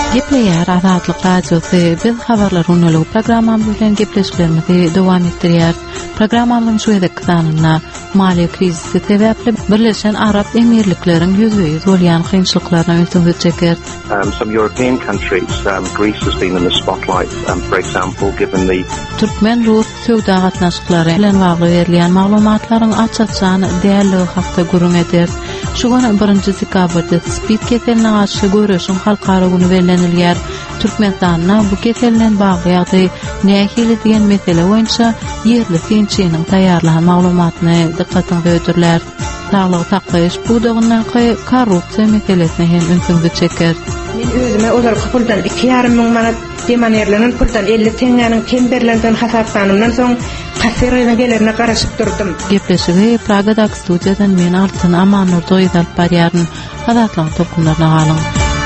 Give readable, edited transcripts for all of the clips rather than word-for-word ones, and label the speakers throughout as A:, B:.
A: Gepleýär Azatlyk Radiosu biz habarlaryň ulu programmamyz bilen gepleşiklerimizi dowam etdirýär. Programmamyň şu edeki sanyna maliýe krizisi sebäpli Birleşen Arap Emirlikleriň ýüzüýüz bolýan kynçylyklaryna öňsüňiz çeker.
B: Some European countries, Greece has been in the spotlight, for example, given the
A: Türkmen-Rus söwda gatnaşyklary bilen bagly berilýän maglumatlaryň açyk-açyk däli hakda gurun eder. Şu gün 1-nji dekabrda spid keseline garşy görüşiň halkara güni bellenilýär. Türkmenistanyna bu keselinden bagly ýagdaý nähili diýen mesele boýunça ýerli finçiniň taýýarlanan maglumatyny dikkatiňize öýdürler. Sağlyk saklaýyş budagynyňky korrupsiýa meselesine hem öňsüňizi çeker.
C: Men özüme olar puldan 2,5 miň manat demanerlenen puldan 50 teňäniň kem berilenden hasaplanymdan soň kasirine gelerine garaşyp durdum.
A: Gepleşigi Pragadaky studiýadan men Altyn Amanur doýdal barýaryn Azatlyk toplumlaryna galyň.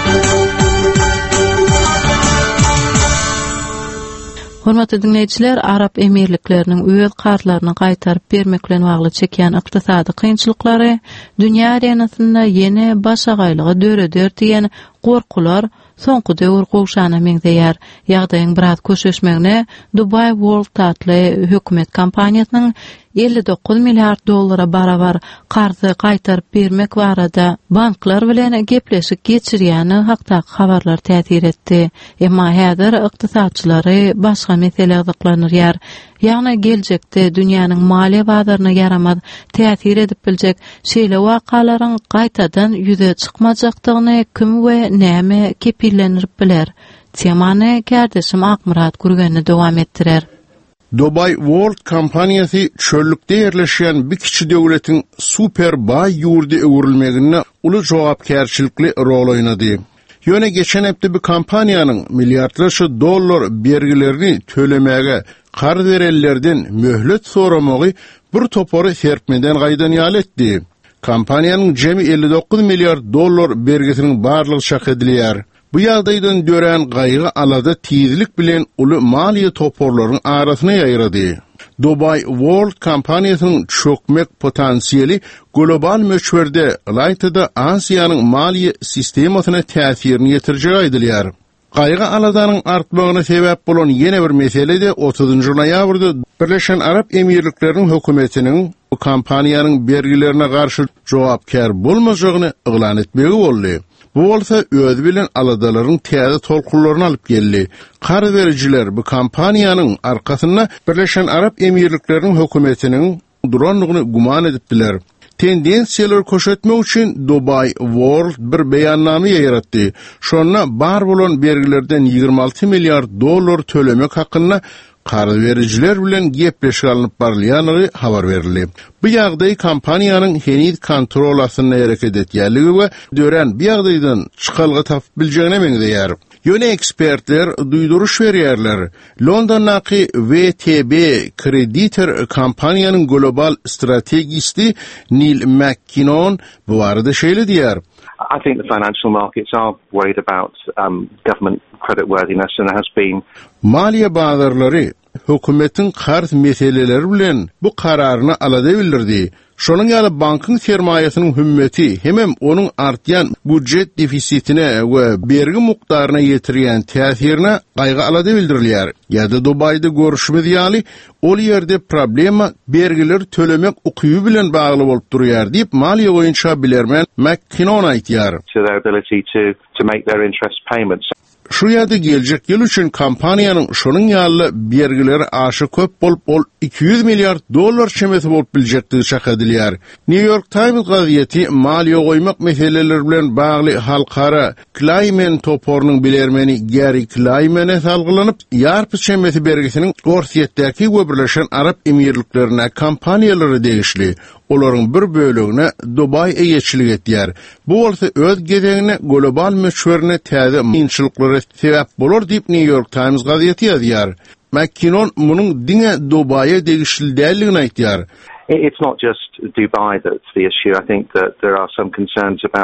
A: Hormatly dinleýijiler, Arap Emirlikleriniň öz kartlaryny gaýtaryp bermek bilen bagly çekýän ykdysady kynçylyklary dünýä arenasynda ýene başagaýlygy döredýär diýen gorkular soňky döwür gowşana meňzeýär. Ýagdaýyň biraz köşeşmegine Dubai World tatly hökümet kampaniýasynyň $59 milyar barabar qarzy gaýtaryp bermek barada banklar bilen gepleşik geçirýäni hakdaky habarlar täsir etdi. Emma häzir ykdysadçylary başga mesele ýazyklanýar. Ýagny geljekde dünýäniň maliýe bazaryna yaramaz täsir edip biljek şeýle wakalaryň gaýtadan ýüze çykmajakdygyny kim we näme kepillenirip biler. Temany kardeşim Akmurat Gürgenni dowam etdirer.
D: Dubai World kampaniýasy çöllükde ýerleşýän bir kiçi döwletiň super baý ýurdy öwrülmegine uly jogapkärçilikli rol oýnady. Ýöne geçen hepde bir kampaniýanyň milliardlarça dollar bergilerini tölemege qarz berenlerden möhlet soramagy bir topory serpmeden gaýdan ýal etdi. Kampaniýanyň jemi $59 milyar bergisiniň barlygy şak edilýär. Bu ýagdaýdan dören gaýgy alada tizlik bilen uly maliýe toporlaryň arasyna ýaýrady. Dubai World kampaniýasynyň çökmek potansiýeli global möçberde Laytyda Asiýanyň maliýe sistemasyna täsirini ýetirjek aýdylýar. Gaýgy aladanyň artmagyna sebäp bolan ýene bir mesele de 30-njy noýabrda Birleşen Arap Emirlikleriň hökümetiniň bu kampaniýanyň bergilerine garşy jogapkär bolmajagyny eglan etmegi boldy. Bu bolsa öz bilen aladalaryň täze tolkunlaryny alyp geldi. Qarz bericiler bu kampaniýanyň arkasyna Birleşen Arap Emirlikleriň hökümetiniň duranlygyny guman edipdiler. Tendensiýalar köşetmek üçin Dubai World bir beýannama ýaratdy. Şonda bar bolan bergilerden $26 milyar tölemek hakyna qarz bericiler bilen gepleşik alınıp barylýany habar berildi. Bu ýagdaý kampaniýanyň henüz kontrol astyna hereket etýänligi we dören bir ýagdaýdan çykalgy tapyp biljegine meňzeýär. Ýöne ekspertler duýduruş berýärler. Londondaky WTB kreditor kampaniýanyň global strategisti Neil McKinnon bu barada şeýle diýär.
B: I think the financial markets are worried about government creditworthiness, and there has been
D: maliýe bazarlary hökümetiň qarz meseleleri bilen bu kararyny alada bildirdi. Şonuň ýaly bankyň sermaýasynyň hümmeti hemem onuň artýan budjet defisitine we bergi mukdaryna ýetirýän täsirine gaýgy alada bildirilýär. Ýa-da Dubayda görüşmez ýaly ol ýerde problema bergiler tölemek ukyby bilen bagly bolup durýar diýip maliýe boýunça bilermen McKinnon aýtýar.
B: To their ability to make their interest payments.
D: Şu ýa-da geljek ýyl üçin kampaniýanyň şonuň ýaly bergileri aşy köp bolup $200 milyar çemesi bolup biljekdigi şak edilýär. New York Times gaziýeti maliýe goýmak meseleleri bilen bagly halkara Clayman toporunyň bilermeni Gary Clayman'e salgylanyp ýarpy çemesi bergisiniň Gorsiýetdäki Birleşen Arap Emirliklerine kampaniýalary degişli. Olaryň bir bölügine Dubai eýetçilik etýär. Bu bolsa öz gezeňine global möçberine täze kynçylyklary sebäp bolar diýip New York Times gaziýeti ýazýar. McKinnon munyň diňe Dubai'ye degişli däldigini aýtýar.
B: It's not just Dubai that's the issue. I think that there are some concerns about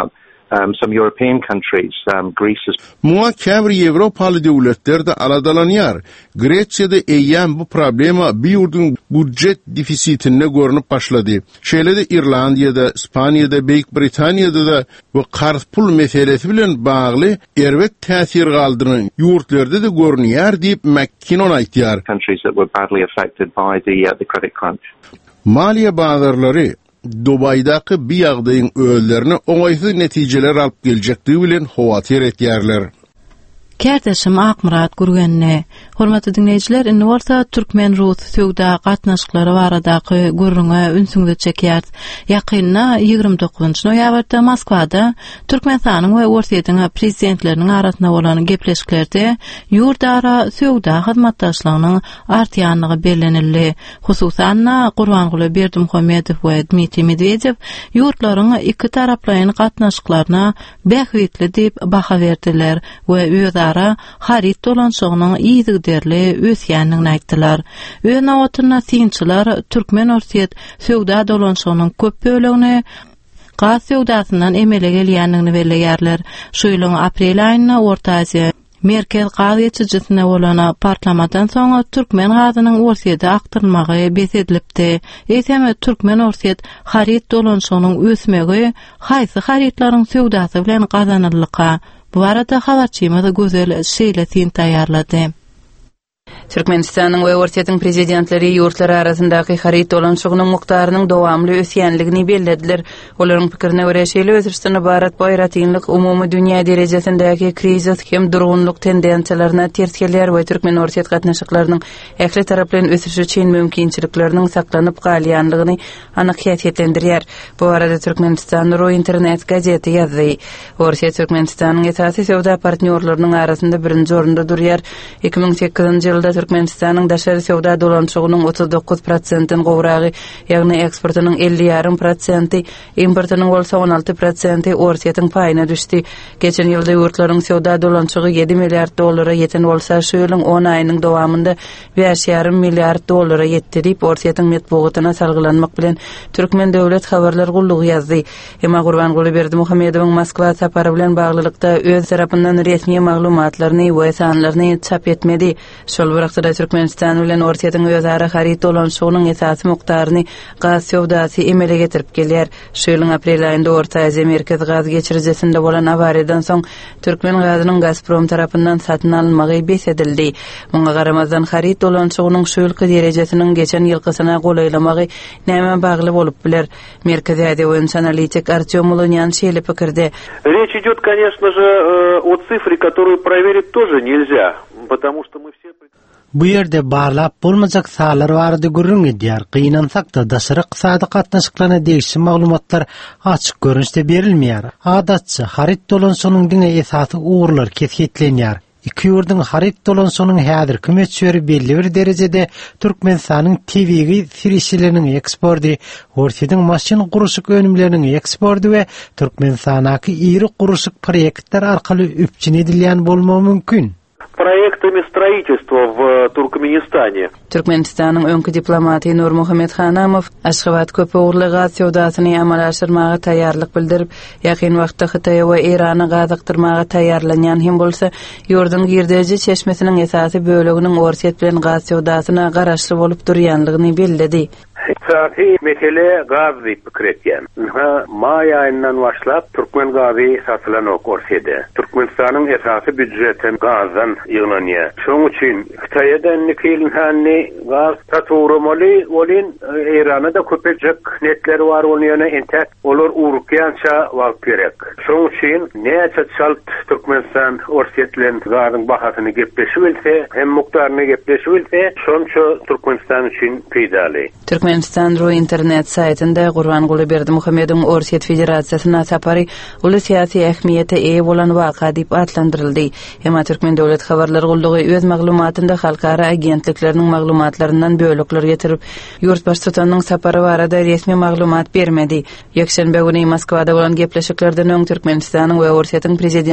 B: some European countries, Greece is...
D: Muwa käbir Avropaly döwletler de aladalanyar. Gretsiýada eýýän bu problema bir ýurdun budjet defisitine görünüp başlady. Şeýlede Irlandiýada, Ispaniýada, Beýik Britaniýada da bu qarz pul meselesi bilen bagly erwet täsir galdyran ýurtlarda da görünýär diýip McKinnon aýtýar.
B: Countries that were badly affected by the credit crunch.
D: Maliýe bazarlary Dubaydaky bir ýagdaýyň öýlerine oňaýsız netijeler alyp geljekdigi bilen howatyr etýärler.
A: Kerdeşim Akmurat Gurgenne. Hormatly dinleyijiler, indi bolsa Türkmen-Rus söwda gatnaşyklary baradaky gurrunga ünsüňde çekýär. Ýakynda 29-njy noýabrda Moskwada Türkmenistanyň we Orsiýanyň prezidentleriniň arasynda bolan gepleşiklerde ýurdara söwda hyzmatdaşlygynyň artýanlygy bellenildi. Hususan Gurbanguly Berdimuhammedow we Dmitri Medvedew ýurtlaryň iki taraplaryň gatnaşyklaryna bähwitli diýip baha berdiler we özara harit dolanşygynyň ýygyderli ösýänligini aýtdylar. Öňe oturna synçylar Türkmen Orsiýet söwda dolanşygynyň köp bölegini gaz söwdasyndan emele gelýänligini belläýärler. Şu ýylyň aprel aýyna Orta Aziýa Merkez gaz geçicisine bolan parlamadan soňra Türkmen gazynyň Orsiýada aktyrylmagy besedilipdi. Eýseme Türkmen Orsiýet harit dolanşygynyň ösmegi haýsy haritlaryň söwdasy bilen gazanyllyka bu arada habarçymyz gözel şeýle taýýarlady. Türkmenistanyň we Orsiýanyň prezidentleri ýurtlar arasyndaky harit dolanşygynyň mukdarynyň dowamly ösýänligini bellediler. Olaryň pikirine görä şeýle özürsten ibarat bu ýaratyňlyk umumy dünýä derejesindäki krizis hem durgunlyk tendensiýalaryna ters gelýär we Türkmen Orsiýet gatnaşyklarynyň ähli taraplaryn ösüşi üçin mümkinçilikleriniň saklanyp galýanlygyny anykyýetlendirýär. Bu arada Türkmenistan Ro internet gazeti ýazdy. Orsiýet Türkmenistanyň esasy söwda partnýorlarynyň arasynda birinji orunda durýar. 2008-nji ýylda Türkmenistanyň daşary söwda dolanşygynyň 39%-den gowragy, ýagny eksportynyň 50,5%, importynyň bolsa 16% Orsiýanyň paýyna düşdi. Geçen ýylda ýurtlaryň söwda dolanşygy 7 milliard dollara ýeten bolsa, şu ýylyň 10 aýynyň dowamynda 5,5 milliard dollara ýetdi diýip Orsiýanyň medeniýetyna salgylanmak bilen Türkmen döwlet habarlar gullugy ýazdy. Emma Gurbanguly Berdimuhammedowyň Moskwa sapary bilen baglylykda öz tarapyndan resmi maglumatlaryny we sanlaryny çap etmedi. Şol wagtda Türkmenistan bilen Orsiýanyň özara harit dolanşygynyň esasy mukdaryny gaz söwdasy emele getirip gelýär. Şu ýylyň aprel aýynda Orta Aziýa Merkez gaz geçirijesinde bolan awariýadan soň Türkmen gazynyň Gazprom tarapyndan satyn alınmagy besedildi. Muňa garamazdan harit dolanşygynyň şu ýylky derejesiniň geçen ýylkysyna golaýlamagy näme bagly bolup biler. Merkez Aziýa analitik Artyom Ulunyan şeýle pikirde.
E: Речь идёт, конечно же, о цифре, которую проверить тоже нельзя, потому что мы все...
F: Bu ýerde barlap bolmajak salar bardy görüň edýär. Gynansak da daşary ykysady gatnaşyklaryna degişli maglumatlar açyk görünüşde berilmeýär. Adatça harit dolanşygynyň diňe esasy uğurlar kesgetlenýär. Iki ýurdun harit dolanşygynyň häzirki meçhuri belli bir derejede Türkmenistanyň TV'gi sirişleriniň eksporty, Orsiýanyň maşyn guruşyk önümleriniň eksporty we Türkmenistanaky iri guruşyk proýektler arkaly üpçün edilýän bolmagy mümkin.
E: Проектами строительства в Туркменистане.
A: Türkmenistanyň öňkü diplomaty Nur Muhammed Hanamow Aşgabat köp uğurly gaz söwdasyny amal aşyrmaga taýýarlyk bildirip, ýakyn wagtda Hytaý we Irany gaz aktyrmaga taýýarlanýan hem bolsa, ýurdun Girdeji çeşmesiniň esasy böleginiň Orsiýet bilen gaz söwdasyna garaşly bolup durýanlygyny belledi.
E: Esasy mesele gaz diýip pikretýän. May aýyndan başlap Türkmen gazy satylan Orsiýede. Türkmenistanyň esasy büdjeti gazdan ýyglanýar. Şoň üçin Hytaýdan nikilhänni gaz satyrmaly bolyn Irana da köpejek netleri bar bolýany entek olar urukýança wagt gerek. Şoň üçin näçe çalt Türkmenistan Orsiýet bilen gazyň bahasyny gepleşip bilse, hem mukdaryny gepleşip bilse, şonça Türkmenistan üçin peýdali.
A: Türkmenistan Ro internet saytynda Gurbanguly Berdimuhammedowyň Orsiýet Federasiýasyna sapary uly syýasy ähmiýete eýe bolan waka diýip atlandyryldy. Hem Türkmen döwlet habarlary gullugy öz maglumatynda halkara agentlikleriniň maglumatlaryndan bölekler getirip, ýurtbaş tutanyň sapary barada resmi maglumat bermedi. Ýekşenbe güni Moskwada bolan gepleşiklerden öň Türkmenistanyň we Orsiýanyň prezidentleri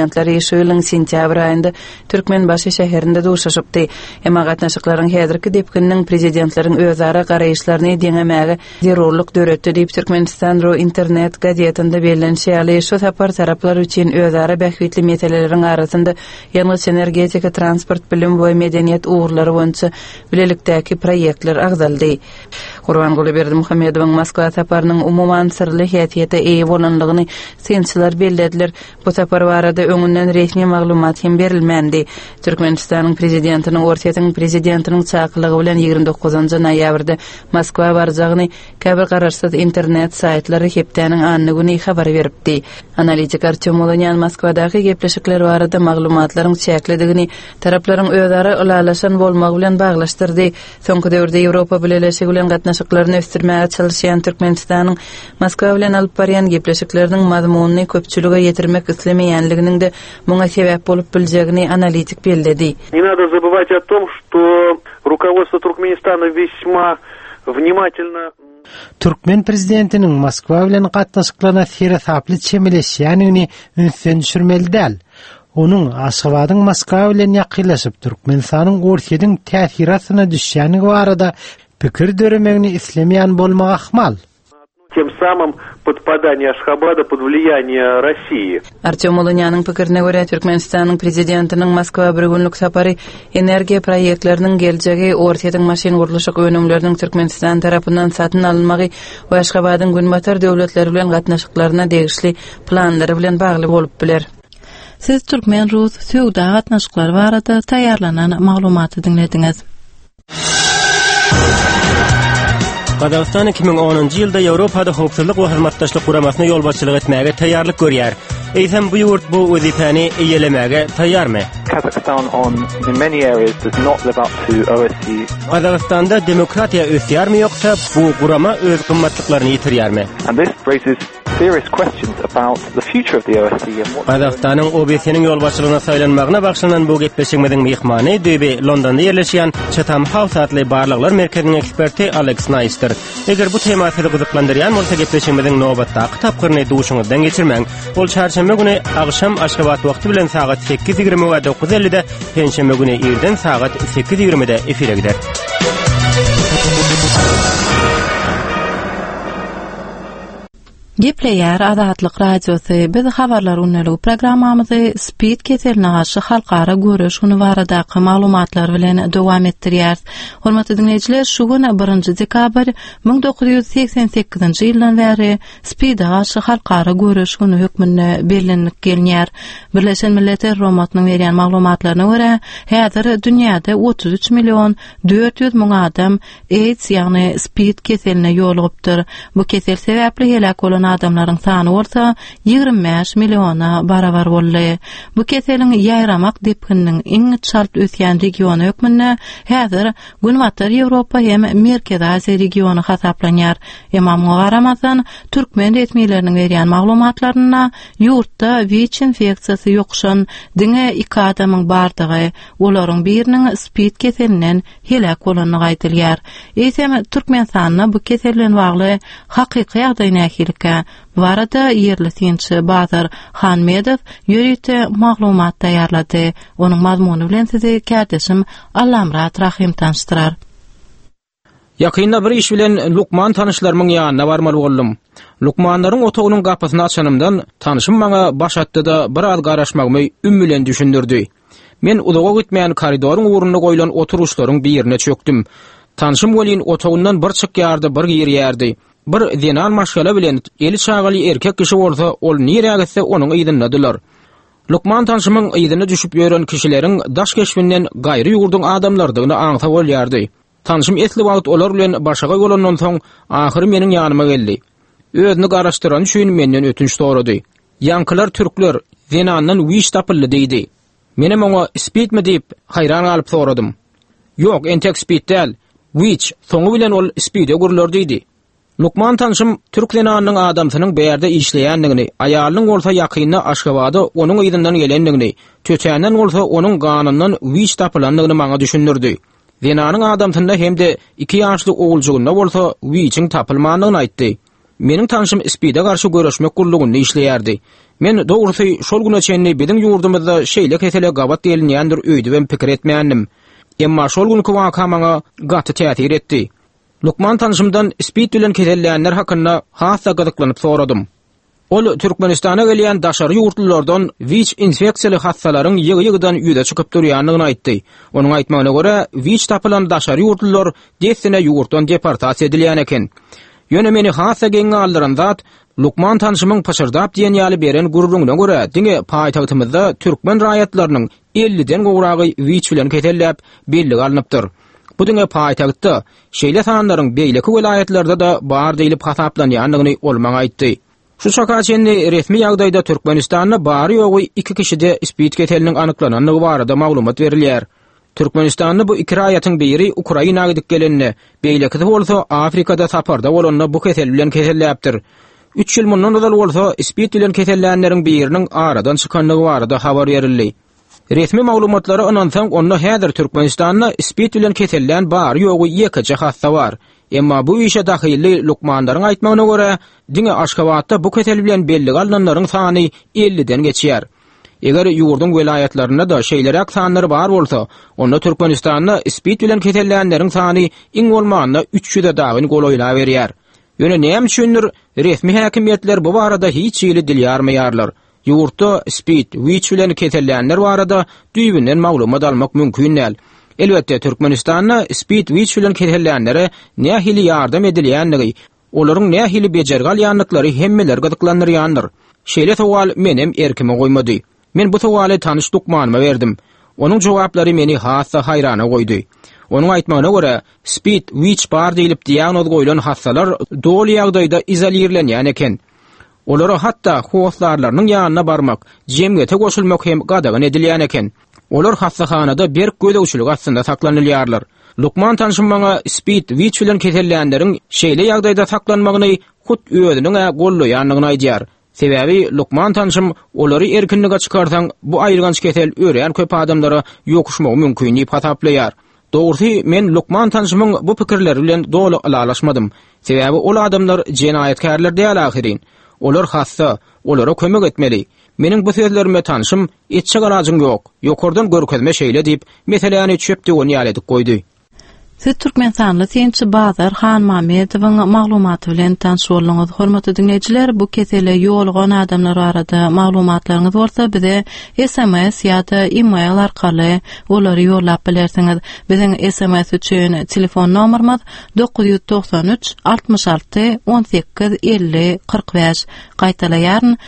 G: şu ýylyň sentýabr aýynda Türkmenbaşy şäherinde duşaşypdy. Emma gatnaşyklaryň häzirki depkiniň prezidentleriň özara garaýşlaryny deňemäge zerurluk döretdi diýip Türkmenistan ro internet gazetinde berilen şäherli şu tapar taraplar üçin özara bähwitli meseleleriň arasynda ýalňyz energetika, transport, bilim we medeniýet uğurlary boýunça bilelikdäki proýektler agzaldy. Gurbanguly Berdimuhammedowyň Moskwa taparynyň umuman sirli häsiýete eýe bolanlygyny sensçiler bellediler. Bu tapar barada öňünden resmi maglumat hem berilmendi. Türkmenistanyň prezidentiniň Ortiýetiň prezidentiniň çaklygy bilen 29-njy noýabrda Moskwa barjagyny käbir gararsız internet saytlary hepdäniň anlygyny habar beripdi. Analitik Artyom Molonyan Moskvadaky gepleşikler barada maglumatlaryň çäkledigini taraplaryň özara ulalaşan bolmagy bilen baglaşdyrdy. Soňky döwürde Ýewropa bileşigi bilen gatnaşyklaryny ösdürmäge çalışýan Türkmenistanyň Moskwa bilen alyp barýan gepleşikleriniň mazmunyny köpçülüge ýetirmek islemeýänliginiň de muňa sebäp bolup biljegini analitik belledi.
E: Не надо забывать о том, что руководство Туркменистана весьма внимательно
F: Türkmen prezidentiniň Moskwa bilen gatnaşyklaryna serhaply çemeleşýänini ünsün düşürmeli däl. Onuň Aşgabatyň Moskwa bilen ýakynlaşyp Türkmenistanyň Ortiýetiň täsiratyna düşýäni barada pikir döremegini islemeýän bolmagy ahmal.
E: Тем самым подпадание Ашхабада под влияние России.
G: Artyom Molonyanyň pikirine görä Türkmenistanyň prezidentiniň Moskwa bir günlük sapary energiýa proýektleriniň geljegi, Ortiýetiň maşyn guruluşy önümleriniň Türkmenistan tarapyndan satyn alınmagy we Aşgabatyň günbatar döwletleri bilen gatnaşyklaryna degişli planlary bilen bagly bolup biler.
A: Siz Türkmen Rus söwda gatnaşyklary barada taýýarlanan maglumaty dinlediňiz.
H: Qazaqstan 2010-njy ýylda Ýewropada howpsuzlyk we hizmetdaşlyk guramasyna ýol başçylyk etmäge taýýarlyk görýär. Eýsem bu ýurt bu wezipany eýelemäge taýýarmy?
B: Kazakhstan in many areas does not live up to OSCE.
H: Qazaqstanda demokratiýa ösýärmi ýoksa bu gurama öz gymmatlyklaryny ýitirýärmi?
B: And this raises serious questions about the future of the OSCE and what
H: Qazaqstanyň OBSE-niň ýol başçylygyna saýlanmagyna bagşlanan bu gepleşigimiň mehmany Döbe Londonda ýerleşýän Chatham House adly barlyklar merkeziniň eksperti Alex Neister. Eger bu tema sizi gyzyklandyrýan bolsa gepleşigimiň nowbatdaky tapgyryny duşuňyzdan geçirmäň. Ol çarşamba güni agşam Aşgabat wagty bilen saat 8:20 we 9:50-de, penşembe güni erden saat 8:20-de efire gider.
A: Gepleýär Azatlyk radiosy. Biz habarlar unneligi programmamyzy Speed keseline garşy halkara görüş güni baradaky maglumatlar bilen dowam etdirýär. Hormatly dinleýijiler, şu gün 1 dekabr 1988-nji ýyldan bäri Speed garşy halkara görüş güni hökmüne bellenlik gelýär. Birleşen Milletler Romatnyň berýän maglumatlaryna görä, häzir dünýäde 33 milyon 400 000 adam AIDS ýagny Speed keseline ýolugypdyr. Bu kesel sebäpli helak bolan adamlaryň sany bolsa 25 milyona barabar boldy. Bu keseliň ýaýramak depkiniň iň çalt ösýän regiony hökmünde häzir günbatar Ýewropa hem Merkez Aziýa regiony hasaplanýar. Emma muňa garamazdan türkmen resmiýetleriniň berýän maglumatlaryna ýurtda WIC infeksiýasy ýokşan diňe 2 adamyň bardygy, olaryň biriniň Speed keselinden helak bolanyny gaýtylýar. Eýsem Türkmenistanyna bu kesel bilen bagly hakyky ýagdaý nähilike barada yerli sentçi Bazar Hanmedow ýörükde maglumat taýýarlady. Onuň mazmuny bilen sizi kärdişim Allamrat Rahim tanıştyrar.
I: Ýakynda bir iş bilen Lukman tanışlarymyň ýanyna barmaly boldum. Lukmanlaryň otagynyň gapysyny açanymdan tanışym maňa başatdy da bir az garaşmagymy ümmilen düşündirdi. Men uzaga gitmeýän koridoryň uğruna goýulan oturuşlaryň birine çöktüm. Tanışym welin otagyndan bir çykýardy, bir girýärdi. Bir zenan maşgala bilen eli çağaly erkek kişi bolsa ol nirä gitse onuň ýygynydylar. Lukman tanışymyň ýygyny düşüp ýören kişileriň daş keşfinden gaýry ýurdun adamlardygyny aňsap bolýardy. Tanışym etli wagt olar bilen başga bolandan soň ahyry meniň ýanyma geldi. Özüni garaşdyran üçin menden ötünç sorady. Ýankylar türkler zenandan wiş tapyldy diýdi. Menem oňa Speed mi diýip hayran galyp soradym. Ýok, entek Speed däl. Wiç soňu bilen ol Speed'e gurulur diýdi. Lukman tanışym Türk zenanynyň adamsynyň berde işleýändigini, aýalynyň bolsa ýakynda Aşgabada onuň ýerden gelendigini, tötänden bolsa onuň ganyndan wiç tapylandygyny maňa düşündirdi. Zenanyň adamsynda hemde 2 ýaşly oguljugyna bolsa wiçiň tapylmandygyny aýtdy. Meniň tanışym Speed'e garşy görüşmek gurulugyny işleýärdi. Men dogrusu şol güne çenni biziň ýurdumyzda şeýle kesele gabat diýilýändir öýdi ben pikir etmeýändim. Emma şol günkü waka maňa gaty täsir etdi. Lukman tanışymdan speed bilen keselýänler hakynda hassa gyzyklanyp soradym. Ol Türkmenistana gelýän daşary ýurtlulardan WIC infeksiýaly hassalaryň ýygy-ýygydan ýüze çykyp durýanyny aýtdy. Onuň aýtmagyna görä, WIC tapylan daşary ýurtlular desine ýurtdan deportasiýa edilýän eken. Ýöne meni hassa geňe aldyran zat Lukman tanışymyň paçardap diýen ýaly beren gurulgyna görä, diňe paýtagtymyzda türkmen raýatlarynyň 50-den gowragy WIC bilen keselläp belli alınıpdyr. Bu diňe paýtagtda şeýle sanlaryň beýleki welaýatlarda da bar diýilip hasaplanýanlygyny olmaň aýtdy. Şu çakaçenni resmi ýagdaýda Türkmenistanyň bary ýogy 2 kişide speed keseliniň anyklananlygy barada maglumat berilýär. Türkmenistanyň bu iki raýatyň biri Ukrainaga gidip gelenni, beýleki bolsa Afrikada saparda bolanny bu kesel bilen keselläpdir. 3 ýyl mundan da bolsa speed bilen kesellänleriň biriniň aradan çykanlygy barada habar berildi. Resmi maglumatlara onansaň onda häzir Türkmenistanyň speed bilen kesellän bary ýogy 2 hassa bar. Emma bu işe dahili Lukmanlaryň aýtmagyna görä, diňe Aşgabatda bu kesel bilen belli alnanlaryň sany 50-den geçýär. Eger ýurdun welaýatlarynda da şeýlerak sanlary bar bolsa, onda Türkmenistanyň speed bilen kesellänleriň sany iň bolmaganda 300-de dagyn goloýla berýär. Ýöne näme üçindir resmi häkimetler bu barada hiç ýyly dilýärmeýärler. Ýurtda speed, WIC bilen kesellänler barada düýbünden maglumat almak mümkin näl. Elbette Türkmenistanyň speed WIC bilen kesellänlere nähili ýardam edilýänligi, olaryň nähili bejergal ýanlyklary hemmeler gyzyklandyrýandyr. Şeýle sowal menem erkime goýmady. Men bu sowaly tanyş Lukmanyma berdim. Onuň jogaplary meni hassa haýrana goýdy. Onuň aýtmagyna görä, speed WIC bar diýilip diýagnoz goýulan hassalar dol ýagdaýda izolirlenýän eken. Olara hatda howslarlarynyň ýanyna barmak, jemgyýete goşulmak hem gadagan edilýän eken. Olar hassahanada bir gödөгçülük aslında saklanylýarlar. Lukman tanışmaňa speed WIC bilen kesellänleriň şeýle ýagdaýda saklanmagyny hut özüniň golloýanlygyny aýdýar. Sebebi Lukman tanışym olary erkinlige çykarsaň bu aýrganç kesel ören köp adamlara ýokuşmagy mümkin diýip hasaplaýar. Dogrusu men Lukman tanışymyň bu pikirleri bilen dolu alalaşmadym. Sebebi ol adamlar jenaýetkarlar diýil ahirin. Olar hassa, olara kömek etmeli. Meniň bu sözlerime tanışym etçe garajyň ýok. Ýokardan görkezme şeýle diýip meseleni çöpdi ony ýalydyk goýdy.
A: Siz Türkmenistanly Tençi Bazar Xan Mamedowyň maglumaty bilen tanış bolýaňyz. Hormatly dinleýijiler, bu kesele ýolgan adamlar arada maglumatlaryňyz bolsa bize SMS ýa-da e-mail arkaly olary ýollap bilersiňiz. Biziň SMS üçin telefon nomerimiz 993 66 18 50 45. Gaýtalaýaryn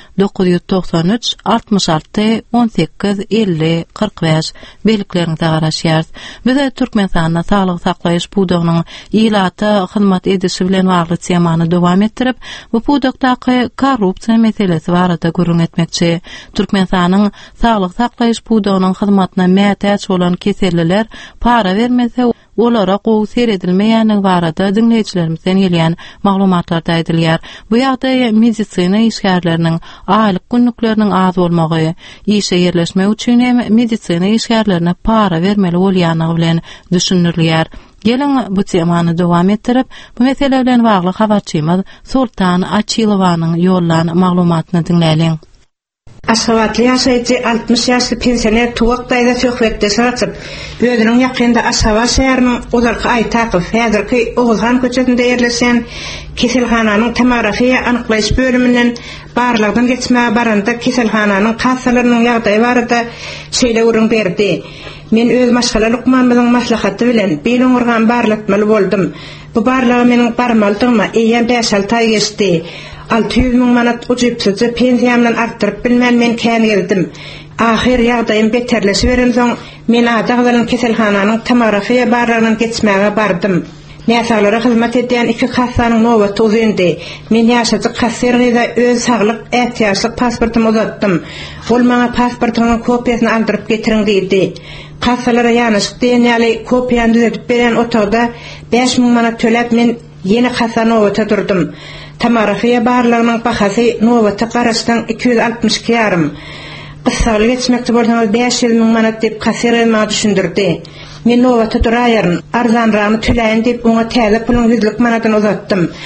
A: 993 66 18 50 45. Beliklerinize garaşýar. Bize Türkmenistanyň saglyk saklaýyş pudogynyň ýylaty hyzmat edişi bilen bagly temany dowam etdirip, bu pudokdaky korrupsiýa meselesi barada görüň etmekçi. Türkmenistanyň saglyk saklaýyş pudogynyň hyzmatyna mätäç bolan keselliler para bermese olara gowy seredilmeýäni barada dinleýijilerimizden gelýän maglumatlarda aýdylýar. Bu ýagdaý medisina işgärleriniň aýlyk günlükleriniň az bolmagy, işe ýerleşmek üçin hem medisina işgärlerine para vermeli bolýany bilen düşünülýär. Gelin bu temany dowam etdirip, bu mesele bilen bagly habarçymyz Sultan Açylowanyň ýollan maglumatyny dinleýäliň.
C: Aşgabatly ýaşaýjy 60 ýaşly pensioner Tuwakdaýda söhbetde saçyp, özüniň ýakynda Aşgabat şäheriniň uzarky aýtaky häzirki Oğuzhan köçesinde ýerleşen keselhananyň tomografiýa anyklaýyş bölüminden barlygdan geçmäge baranda keselhananyň hassalarynyň ýagdaýy barada şeýle görüň berdi. Men öz maşgala Lukmanymyň maslahaty bilen beýle urgan barlatmaly boldum. Bu barlagy meniň barmaldygyma eýen 5-6 aý geçdi. 600.000 manat uçupsyzy pensiýamdan artdyryp bilmän men kän geldim. Ahir ýagdaýym beterleşip beren soň men adagy bilen keselhananyň tomografiýa barlagynyň geçmäge bardym. Näsalara hyzmat edýän iki hassanyň nobaty uzyndi. Men ýaşaty kasserliňe öz saglyk ähtiýaçlyk pasportymy uzatdym. Ol maňa pasportynyň kopiýasyny aldyryp getiriň diýdi. Kassalara ýanyşyk diýenýäli kopiýany düzeltip beren otogda 5.000 manat töläp men ýene kassa nobata durdum. Tomografiýa barlagynyň bahasy nobata garaşdan 262 ýarym. Kyssaly geçmekde bolýan 500.000 manat diýip kasserime düşündirdi. Men nobata duraýaryn, arzanragyny töläýin diýip oňa täze pulyň 100 manatyny uzatdym.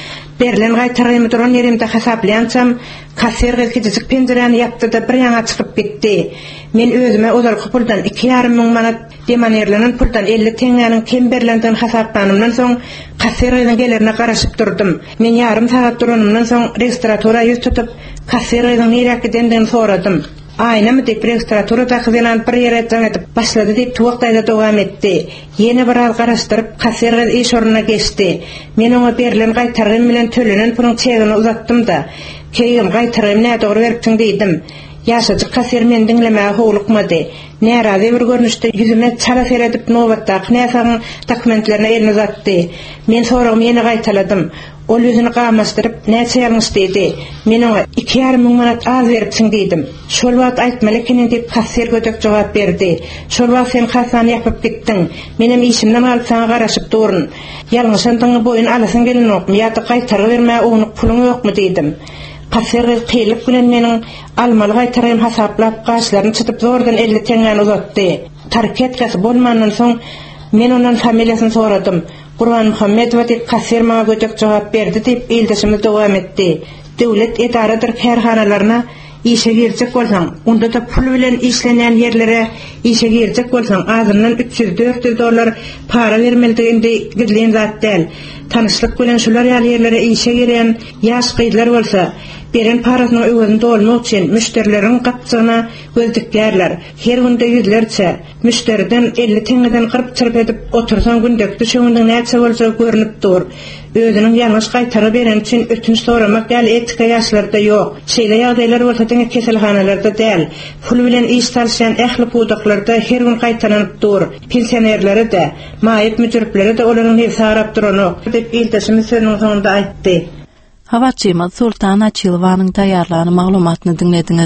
C: Berlen gaytargymy duran yerimde hasaplayansam, kasser gizgijik penjereni yapdy da bir ýaňa çykyp gitdi. Men özüme ozalky puldan 2,5 ming manat demanerlenen puldan 50 teňäniň kem berlendiğini hasaplanymdan soň kasserden gelerine garaşyp durdum. Men yarım saat duranymdan soň registratora ýüz tutup kasserden näme gidendigini soradym. Aynamı dep registratora takylan bir ýere etip başlady dep tuwakdaýda dowam etdi. Ýene bir al garaşdyryp kasserden iş oruna geçdi. Men oňa berilen gaýtargym bilen tölenen pulyň çegini uzatdym da, "Keýim gaýtargymy näde dogry beripdiň" diýdim. Ýaşajyk kasser meni dinlemäge howlukmady. Närazy bir görnüşde ýüzüme çara seredip nobatda näsaň dokumentlerini eline uzatdy. Men soragymy ýene gaýtaladym. Ol ýüzüni gamastyryp näçe ýalňyş dedi. Men oňa 2,5 ming manat az beripsiň diýdim. Şol wagt aýtmaly ekeni diýip kasser gödek jogap berdi. Şol wagt sen hasany ýapyp gitdiň. Menem işimden alyp sana garaşyp durun. Ýalňyşyndyň boyun alasyň gelenokmy ýa-da gaýtargy bermäge ony pulyň ýokmy diýdim. Kasser qeýlip bilen meniň almaly gaýtargym hasaplap gaşlaryny çytyp zordan 50 teňäni uzatdy. Tarketkasy bolmandan soň men onuň familiýasyny soradym. Qurban Muhammedow diýip kasser maňa gödek jogap berdi diýip ildeşimi dowam etdi. Döwlet edaradyr kärhanalaryna işe girjek bolsaň, onda da pul bilen işlenýän ýerlere işe girjek bolsaň, azyndan $300-400 para bermelidiginde gidilýän zat däl. Tanışlyk bilen şular ýerlere işe giren ýaş gyzlar bolsa, beren parasyny öwüni dolmak üçin müşterileriň gapçygyna gözdüklerler. Her günde ýüzlerçe müşteriden 50 teňeden gyrp çyrp edip otursan gündekde şoňundan näçe bolsa görünip dur. Özüniň ýalňyş gaýtara beren üçin ötünç soramak ýaly etika ýaşlarda ýok. Şeýle ýagdaýlar bolsa teňe keselhanalarda däl. Pul bilen iş salşan ähli pudaklarda her gün gaýtaranyp dur. Pensionerlere de, maýyp müjürplere de olaryň hesap duranok diýip ildeşimi sözüniň soňunda aýtdy.
A: Hawatçyma Sultan Açylowanyň taýýarlany maglumatyny dinlediňiz.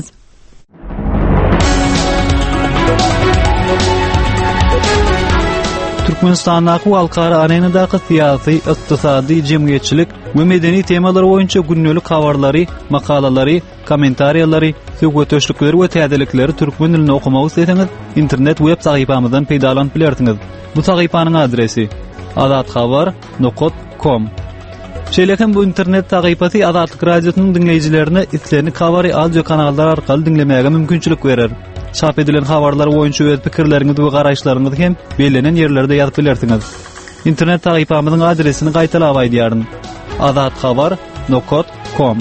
J: Türkmenistanyň halkara arenadaky syýasy, ykdysady, jemgyýetçilik we medeni temalar boýunça günnälik habarlary, makalalary, kommentariýalary, söhbetleşikleri we täzelikleri türkmen dilinde okumagy isteseňiz, internet web sahypamyzdan peýdalanyp bilersiňiz. Bu sahypanyň adresi adatxabar.com. Şeýlekem bu internet sahypasy Adatlyk radiosynyň dinleýijilerine islerini Kavari audio kanallar arkaly dinlemäge mümkinçilik berer. Çap edilen habarlar boýunça öz pikirleriňizi we garaşlaryňyzy hem belenen ýerlerde ýazyp bilersiňiz. İnternet sahypamyzyň adresini gaýtalap aýdýaryn. adatxabar.com.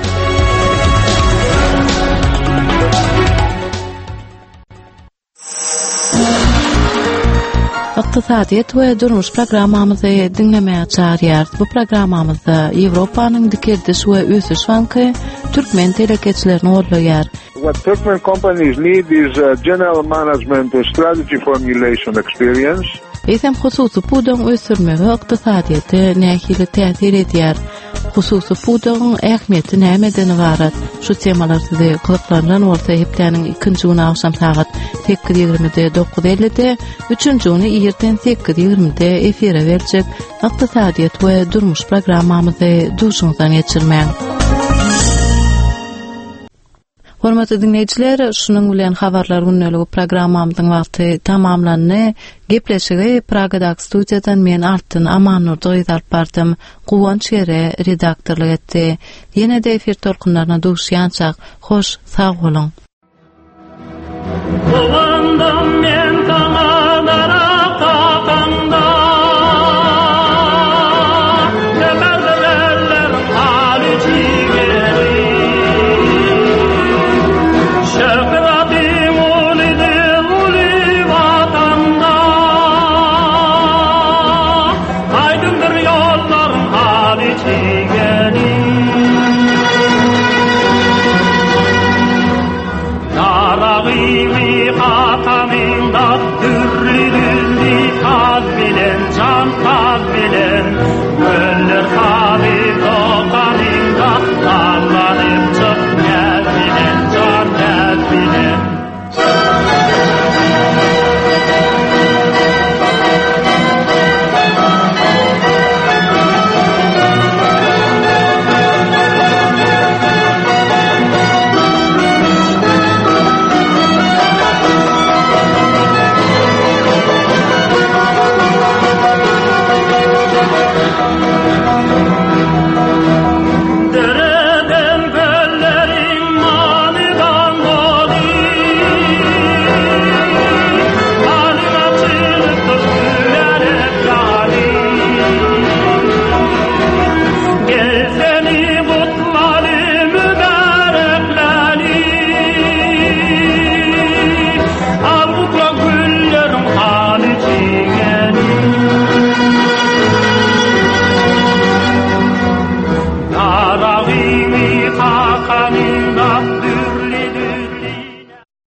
A: Iqtisadiýet we durmuş programmamyzy dinlemäge çağırýar. Bu programmamyzda Ýewropanyň dikirdiş we ösüş banky türkmen telekeçlerini orlaýar.
K: What Turkmen companies need is general management and strategy formulation experience.
A: Eýsem hususy pudyň ösürmegi iqtisadiýete nähili täsir edýär. Hususy pudyň ähmiýeti nämeden ibarat? Şu temalar sizi gyzyklandan bolsa hepdeniň 2-nji güni akşam saat 8:20-de 9:50-de, 3-nji güni erten 8:20-de efire berjek iqtisadiýet we durmuş programmamyzy duşuňdan geçirmäň. Hormatly dinleýijiler, şunuň bilen habarlar günnäligi programmamyzyň wagty tamamlandy. Gepleşigi Pragadaky studiýadan men Altyn Amannur doýdap bardym. Guwanç ýere redaktorlyk etdi. Ýene-de efir tolkunlaryna duşýançak. Hoş, sag bolun.
L: Naragi